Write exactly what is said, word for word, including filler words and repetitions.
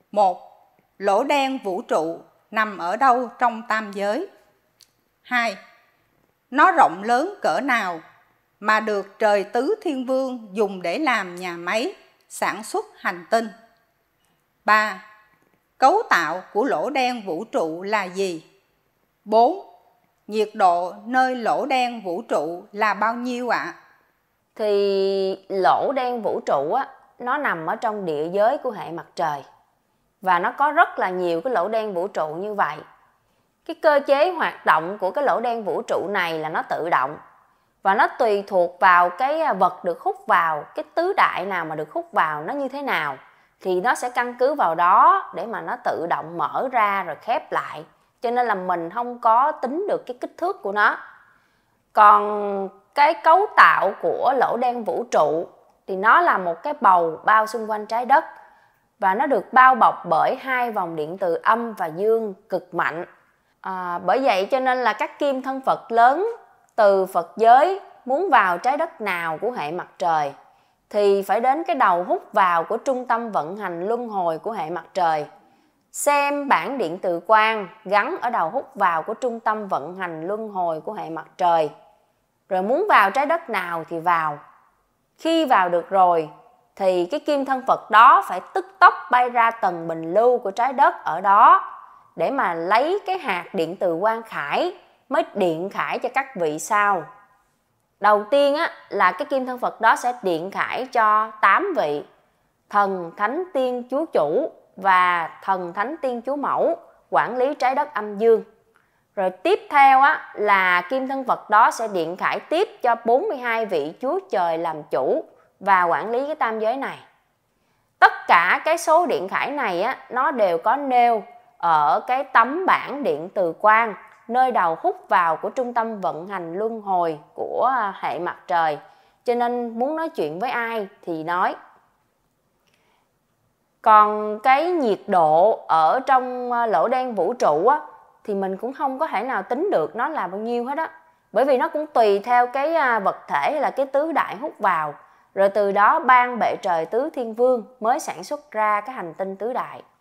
Một. Lỗ đen vũ trụ nằm ở đâu trong tam giới? Hai. Nó rộng lớn cỡ nào mà được trời tứ thiên vương dùng để làm nhà máy sản xuất hành tinh? Ba. Cấu tạo của lỗ đen vũ trụ là gì? Bốn. Nhiệt độ nơi lỗ đen vũ trụ là bao nhiêu ạ? À? Thì lỗ đen vũ trụ á, nó nằm ở trong địa giới của hệ mặt trời. Và nó có rất là nhiều cái lỗ đen vũ trụ như vậy. Cái cơ chế hoạt động của cái lỗ đen vũ trụ này là nó tự động. Và nó tùy thuộc vào cái vật được hút vào, cái tứ đại nào mà được hút vào nó như thế nào. Thì nó sẽ căn cứ vào đó để mà nó tự động mở ra rồi khép lại. Cho nên là mình không có tính được cái kích thước của nó. Còn cái cấu tạo của lỗ đen vũ trụ thì nó là một cái bầu bao xung quanh trái đất. Và nó được bao bọc bởi hai vòng điện từ âm và dương cực mạnh. À, bởi vậy cho nên là các kim thân Phật lớn từ Phật giới muốn vào trái đất nào của hệ mặt trời thì phải đến cái đầu hút vào của trung tâm vận hành luân hồi của hệ mặt trời. Xem bảng điện từ quang gắn ở đầu hút vào của trung tâm vận hành luân hồi của hệ mặt trời. Rồi muốn vào trái đất nào thì vào. Khi vào được rồi thì cái kim thân Phật đó phải tức tốc bay ra tầng bình lưu của trái đất ở đó để mà lấy cái hạt điện từ quang khải mới điện khải cho các vị sau. Đầu tiên á, là cái kim thân Phật đó sẽ điện khải cho tám vị thần thánh tiên chúa chủ và thần thánh tiên chúa mẫu quản lý trái đất âm dương. Rồi tiếp theo á, là kim thân Phật đó sẽ điện khải tiếp cho bốn mươi hai vị chúa trời làm chủ và quản lý cái tam giới này. Tất cả cái số điện khải này á, nó đều có nêu ở cái tấm bảng điện từ quang nơi đầu hút vào của trung tâm vận hành luân hồi của hệ mặt trời. Cho nên muốn nói chuyện với ai thì nói. Còn cái nhiệt độ ở trong lỗ đen vũ trụ á, thì mình cũng không có thể nào tính được nó là bao nhiêu hết á. Bởi vì nó cũng tùy theo cái vật thể hay là cái tứ đại hút vào. Rồi từ đó ban bệ trời tứ thiên vương mới sản xuất ra cái hành tinh tứ đại.